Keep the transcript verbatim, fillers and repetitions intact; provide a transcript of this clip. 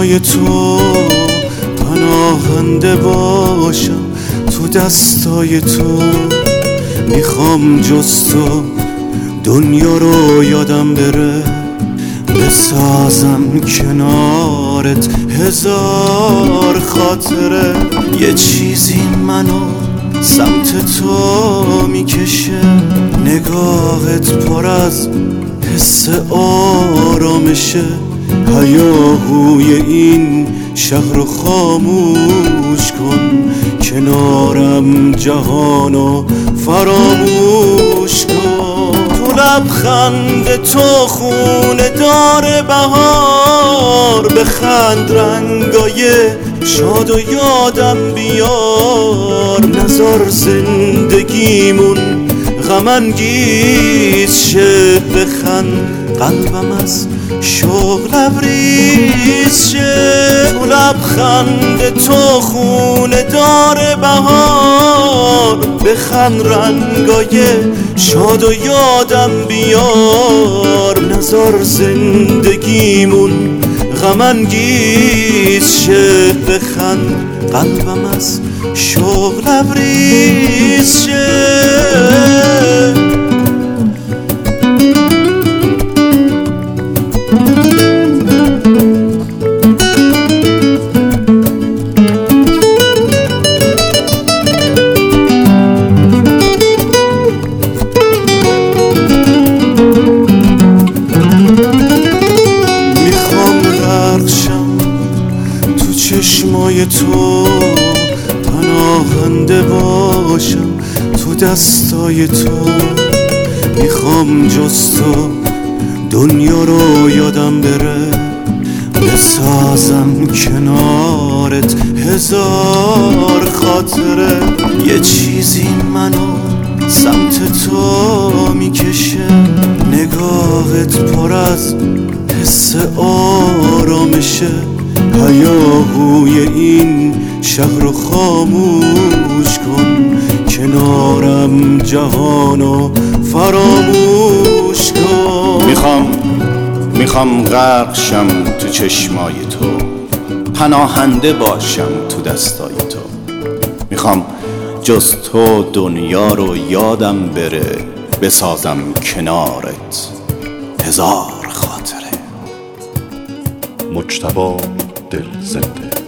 چشمای تو پناهنده باشم، تو دستای تو میخوام جز تو دنیا رو یادم بره، بسازم کنارت هزار خاطره. یه چیزی منو سمت تو میکشه، نگاهت پر از حس آرامشه. هیاهوی این شهر رو خاموش کن، کنارم جهانو فراموش کن. تو لبخند تو خونه داره بهار، بخند رنگای شاد و یادم بیار. نذار زندگیمون غم انگیز شه، بخند قلبم از شوق لبریز شه. تو لبخند تو خونه داره بهار، بخند رنگای شاد و یادم بیار. نذار زندگیمون غم انگیز شه، بخند قلبم از شوق لبریز شه. چشمای تو پناهنده باشم، تو دستای تو میخوام جز تو دنیا رو یادم بره، بسازم کنارت هزار خاطره. یه چیزی منو سمت تو میکشه، نگاهت پر از حس آرامشه. هیاهوی این شهر رو خاموش کن، کنارم جهانو فراموش کن. میخوام میخوام غرق شم تو چشمای تو، پناهنده باشم تو دستای تو. میخوام جز تو دنیا رو یادم بره، بسازم کنارت هزار خاطره. مجتبی دل زنده.